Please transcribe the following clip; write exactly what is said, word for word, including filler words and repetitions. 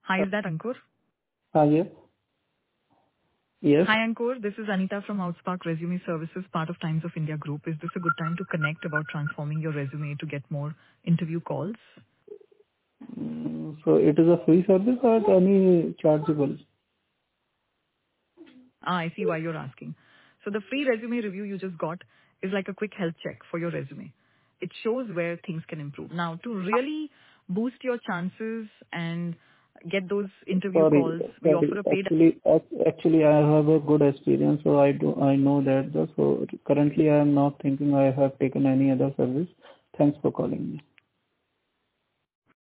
Hi, is that Ankur? Ah, yes. Yes. Hi, Ankur. This is Anita from Outspark Resume Services, part of Times of India Group. Is this a good time to connect about transforming your resume to get more interview calls? Mm, So it is a free service or any chargeable? Ah, I see why you're asking. So the free resume review you just got is like a quick health check for your resume. It shows where things can improve. Now, to really boost your chances and get those interview Sorry, calls, we offer sorry. a paid. Actually, ac- actually, I have a good experience, so I do, I know that. the- So currently, I am not thinking I have taken any other service. Thanks for calling me.